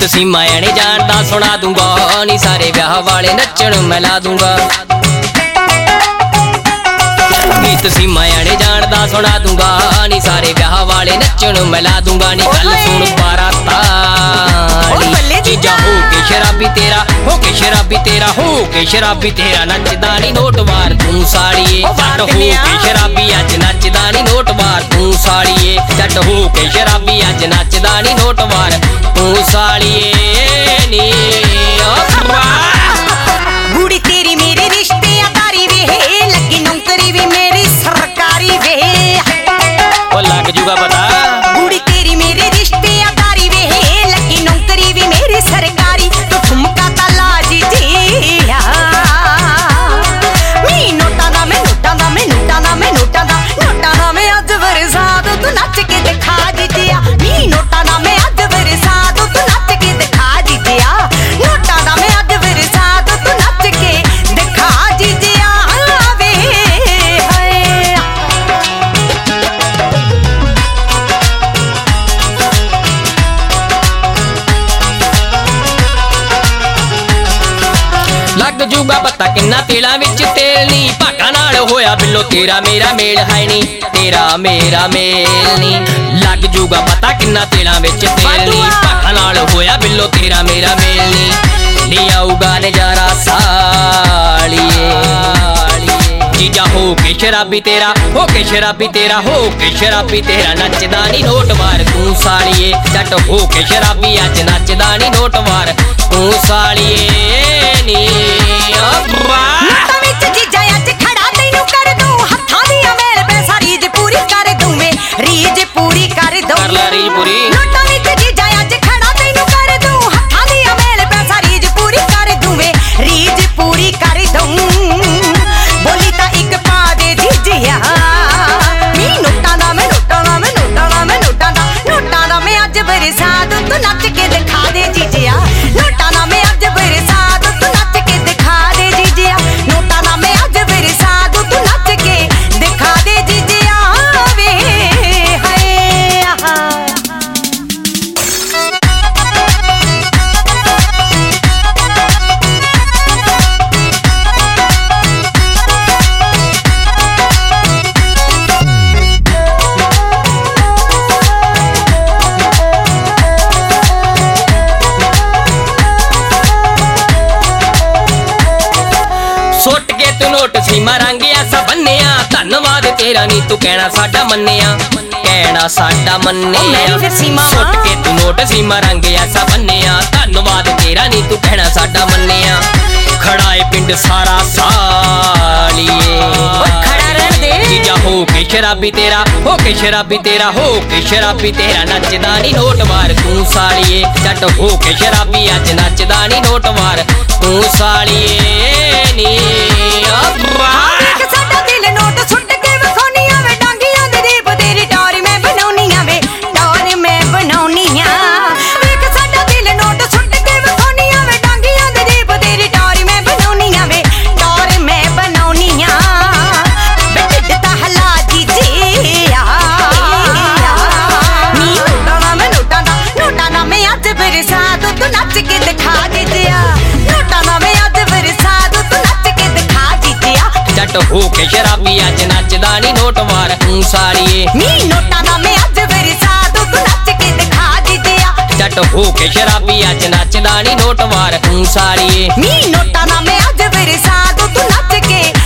सीमा ने जानदा सुना दूंगा नी सारे ब्याह वाले नचण मैं ला दूंगा। गीत सीमा ने जानदा सुना दूंगा नी सारे ब्याह वाले नचण मैं ला दूंगा। नी गल सुन बाराताली जीजा हो के शराबी तेरा हो के शराबी तेरा हो के शराबी तेरा नचदा नी नोट वार तू साड़िए जट हो के शराबी अज नचदा नी नोट वार तू साड़िए जट हो के शराबी अज नचदा नी नोट वार तू साड़िए नी बूढ़ी तेरी मेरे रिश्ते अदारी वे लगी नौकरी भी मेरी सरकारी वे ओ लग जूगा पता। बूढ़ी तेरी मेरे रिश्ते अदारी वे लगी नौकरी भी मेरी सरकारी तो ठुमका ताला जी जिया मी नोटा दा मैं नोटा दा मैं नोटा दा मैं नोटा दा मैं अज बरसात तू नच के दिखा जिया मी नोटा दा मैं अज बरसात तू नच के दिखा जिया नोटा दा मैं अज बरसात तू नच के दिखा जिया वे हाय। लग जूगा पता किन्ना तेला विच तेल नी भागा नाल होया बिल्लो तेरा मेरा मेल है नी तेरा मेरा मेल नी। लग जूगा पता किन्ना तेला विच तेल नी भागा नाल होया बिल्लो तेरा मेरा मेल नी। नी आऊगा नजारा सालिए जीजा हो के शराबी तेरा हो के शराबी तेरा हो के शराबी तेरा नचदा नी नोट वार तू सालिए जट हो के शराबी अज नचदा नी नोट वार तू सालिए नी। नोटा विच जीजा अज खड़ा तैनू कर दूं हत्थां दियां मेल पैसा रीज पूरी कर दूं मैं रीज पूरी कर दूं कर ला रीज पूरी। नोटा विच जीजा अज खड़ा तैनू कर दूं हत्थां दियां मेल पैसा रीज पूरी कर दूं मैं रीज पूरी कर दूं बोली ता एक पा दे जीजिया मी नोटा दा मैं नोटा दा मैं नोटा दा मैं नोटा दा मैं अज बरसात तू नच के दिखा दे जीजिया नोटा दा मैं अज बरसात तू नच के दिखा दे जीजिया नोटा दा मैं अज बरसात तू नच के दिखा दे जीजिया वे हाय। सुट के तू नोट सीमा रंग ऐसा बन्निया धन्नवाद तेरा नी तू कहना साडा मन्निया कहना साडा मन्निया। सुट के तू नोट सीमा रंग ऐसा बन्निया धन्नवाद तेरा नी तू कहना साडा मन्निया। खड़ा है पिंड सारा सालिए खड़ा रहन दे जीजा हो के शराबी तेरा हो के शराबी तेरा हो के शराबी तेरा नचदा नी नोट वार तू सालिए जट हो के शराबी अज नचदा नी नोट वार तू सालिए नी। एक साडा दिल नोट सुट के विखाउनियां वे डांगियां दे दीप तेरी टौर मैं बनाउनियां वे टौर मैं बनाउनियां एक साडा दिल नोट सुट के विखाउनियां वे डांगियां दे दीप तेरी टौर मैं बनाउनियां वे टौर मैं बनाउनियां बेटे ता हला जीजिया नी नोटा दा मैं अज बरसात तू नच के दिखा जीजिया नोटा दा मैं अज बरसात तू नच के दिखा जीजिया जट हो के शराबी अज नचदा नी नोट वार तू सालिए नी नोटा दा मैं अज बरसात तू नच के दिखा जीजिया जट हो के शराबी अज नचदा नी नोट वार तू सालिए नी नोटा दा मैं अज बरसात तू नच के